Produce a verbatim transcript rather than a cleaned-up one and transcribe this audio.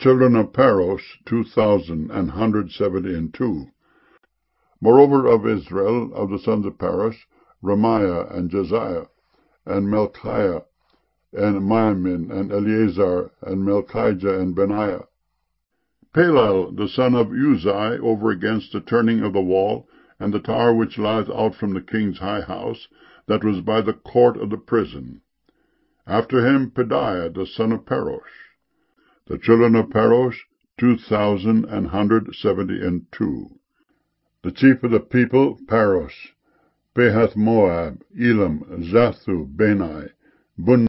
children of Paros, two thousand and hundred seventy and two. Moreover of Israel, of the sons of Paros, Ramiah, and Josiah, and Melchiah, and Miamin, and Eleazar, and Melchijah, and Benaiah. Palal, the son of Uzai, over against the turning of the wall, and the tower which lieth out from the king's high house, that was by the court of the prison. After him Pedaiah, the son of Parosh. The children of Parosh, two thousand and hundred seventy and two. The chief of the people, Parosh, Pahath Moab, Elam, Zathu, Benai, Bun